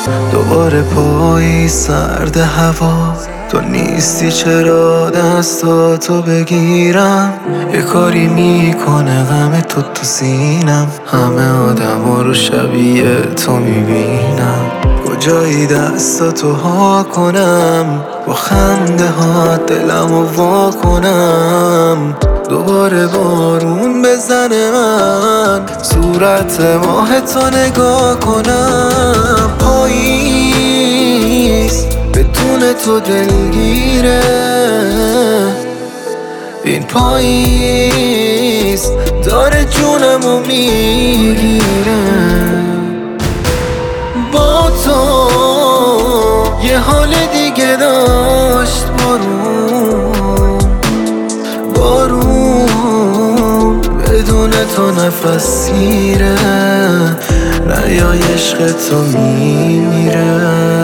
دوباره پایی سرد هوا، تو نیستی چرا دستاتو بگیرم. یه کاری میکنه غم تو سینم، همه آدما رو شبیه تو میبینم. کجایی دستاتو ها کنم، با خنده ها دلمو وا کنم. دوباره بارون بزنه من صورت ماه تو نگاه کنم. پاییز بدون تو دلگیره، این پاییز داره جونمو میگیره. با تو یه حال دیگه داشت بارون بدون تو نفس گیره، ریای عشق تو میمیره.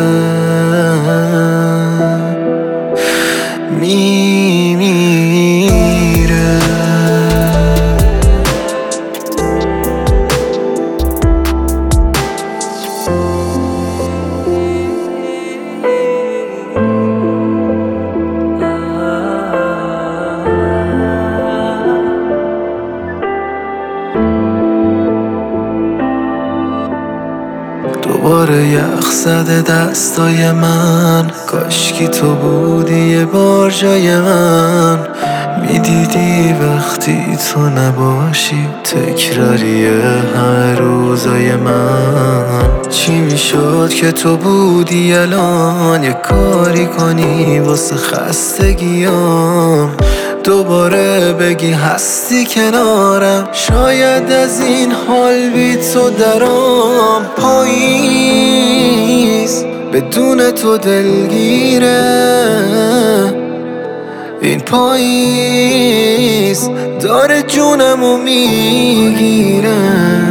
دوباره یخ زده دستای من، کاشکی تو بودی یه بار جای من. میدیدی وقتی تو نباشی تکراریه همه روزای من. چی میشد که تو بودی الان یه کاری کنی واسه خستگیام. دوباره بگی هستی کنارم، شاید از این حال بی تو درام. پاییز بدون تو دلگیره، این پاییز داره جونمو میگیره.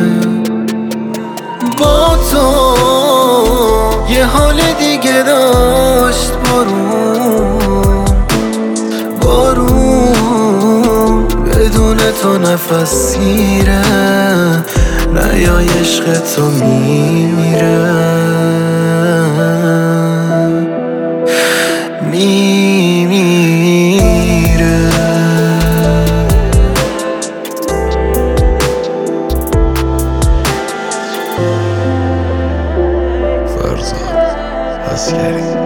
با تو یه حال دیگه داشت بارون بدون تو نفس گیره، ریای عشق تو میمیره. فرزاد عسکری